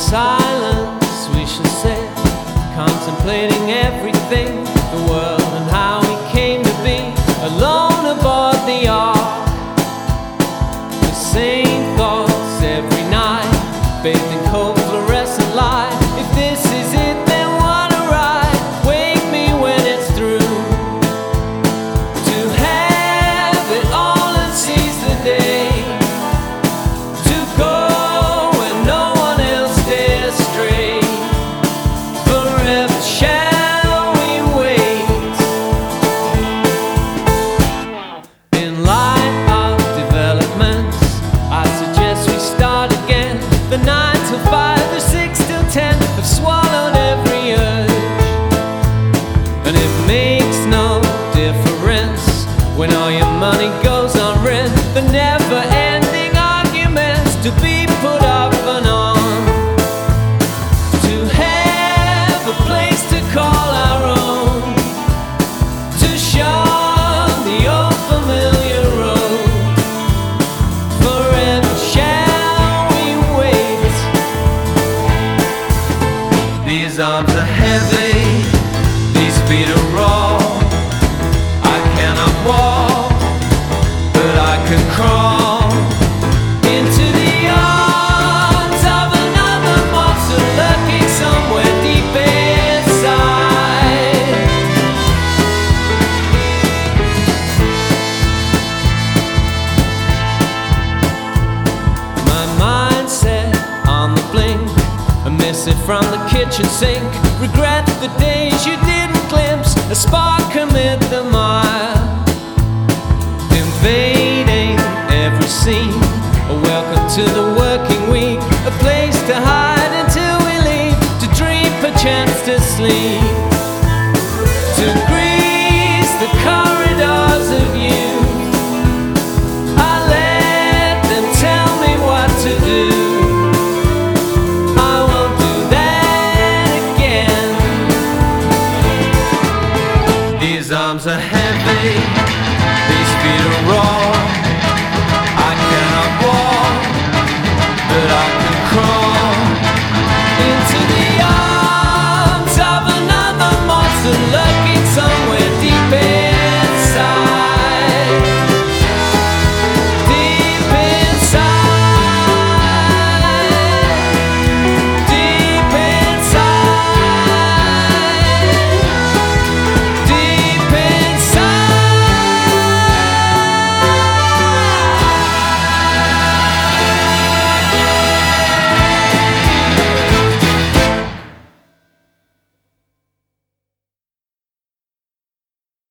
silence we shall sit, contemplating everything, the world and how we came to be, alone aboard the ark, the same thoughts every night, bathed in cold fluorescent light. If this is it, then what a ride. Wake me when it's through, to have it all and seize the day, to go where no one else dares stray. Forever shall we wait. In light of developments, I suggest we start again. The 9 till 5, the 6 till 10 have swallowed every urge, and it makes no difference when all your money goes on rent. The never-ending arguments to be put off and on, to have a place to call our own, to shun the old familiar road. Forever shall we wait. These arms are heavy, these feet are raw. I cannot walk, but I can crawl into the arms of another monster lurking somewhere deep inside. My mind set on the blink, I miss it from the kitchen sink. Regret the days you didn't glimpse a spark amid the mire, invading every scene. A welcome to the working week, a place to hide until we leave, to dream perchance to sleep, to grease the corridors of youth. I let them tell me what to do. I won't do that again. These arms are heavy, these feet are raw.